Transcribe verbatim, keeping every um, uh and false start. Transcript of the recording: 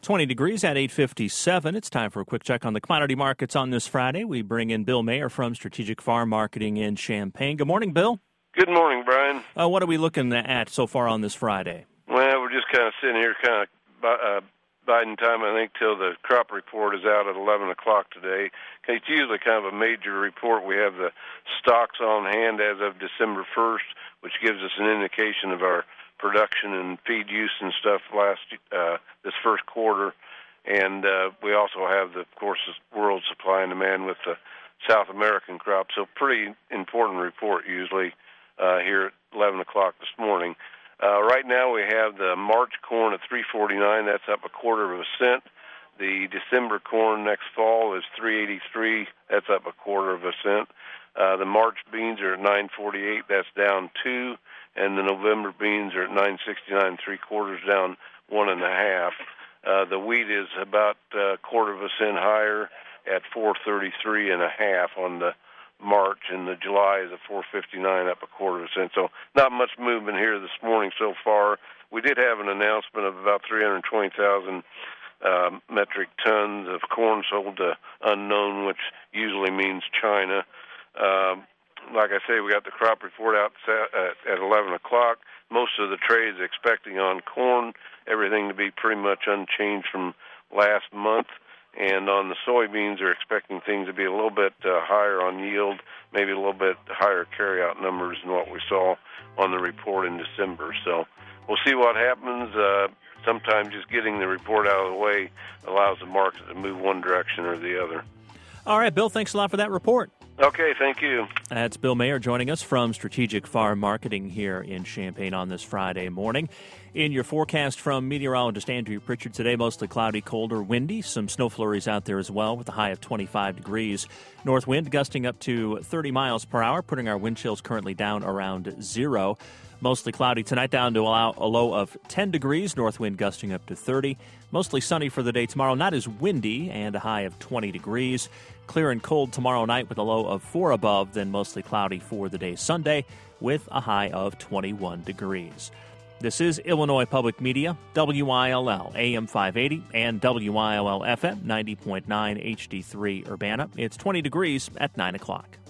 twenty degrees at eight fifty-seven. It's time for a quick check on the commodity markets on this Friday. We bring in Bill Mayer from Strategic Farm Marketing in Champaign. Good morning, Bill. Good morning, Brian. Uh, what are we looking at so far on this Friday? Well, we're just kind of sitting here kind of uh, biding time, I think, till the crop report is out at eleven o'clock today. It's usually kind of a major report. We have the stocks on hand as of December first, which gives us an indication of our production and feed use and stuff last uh, this first quarter. And uh, we also have, the, of course, the world supply and demand with the South American crop. So pretty important report usually uh, here at eleven o'clock this morning. Uh, right now we have the March corn at three forty-nine. That's up a quarter of a cent. The December corn next fall is three eighty-three. That's up a quarter of a cent. Uh, the March beans are at nine forty-eight. That's down two. And the November beans are at nine sixty-nine, three quarters, down one and a half. Uh, the wheat is about a quarter of a cent higher at four thirty-three and a half on the March, and the July is at four fifty-nine, up a quarter of a cent. So not much movement here this morning so far. We did have an announcement of about three hundred twenty thousand uh, metric tons of corn sold to unknown, which usually means China. Um, like I say, we got the crop report out at eleven o'clock. Most of the trade is expecting on corn everything to be pretty much unchanged from last month. And on the soybeans, they're expecting things to be a little bit uh, higher on yield, maybe a little bit higher carryout numbers than what we saw on the report in December. So we'll see what happens. Uh, sometimes just getting the report out of the way allows the market to move one direction or the other. All right, Bill, thanks a lot for that report. Okay, thank you. That's Bill Mayer joining us from Strategic Farm Marketing here in Champaign on this Friday morning. In your forecast from meteorologist Andrew Pritchard today, mostly cloudy, colder, windy. Some snow flurries out there as well with a high of twenty-five degrees. North wind gusting up to thirty miles per hour, putting our wind chills currently down around zero. Mostly cloudy tonight, down to allow a low of ten degrees. North wind gusting up to thirty. Mostly sunny for the day tomorrow, not as windy, and a high of twenty degrees. Clear and cold tomorrow night with a low of four above, then mostly cloudy for the day Sunday with a high of twenty-one degrees. This is Illinois Public Media, W I L L A M five eighty and W I L L F M ninety point nine H D three Urbana. It's twenty degrees at nine o'clock.